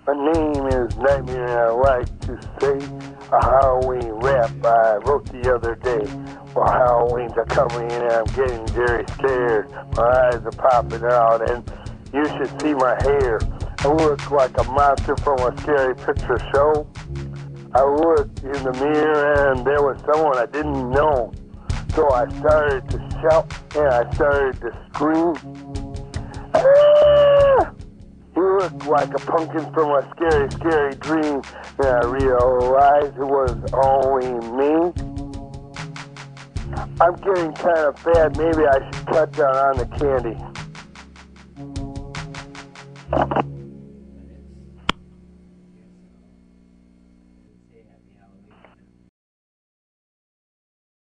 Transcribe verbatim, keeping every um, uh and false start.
My name is Nightmare, and I like to say a Halloween rap I wrote the other day. Well, Halloweens are coming and I'm getting very scared. My eyes are popping out, and you should see my hair. I look like a monster from a scary picture show. I looked in the mirror and there was someone I didn't know. So I started to shout and I started to scream. Ah! You look like a pumpkin from a scary, scary dream. And I realized it was only me. I'm getting kind of fat. Maybe I should cut down on the candy.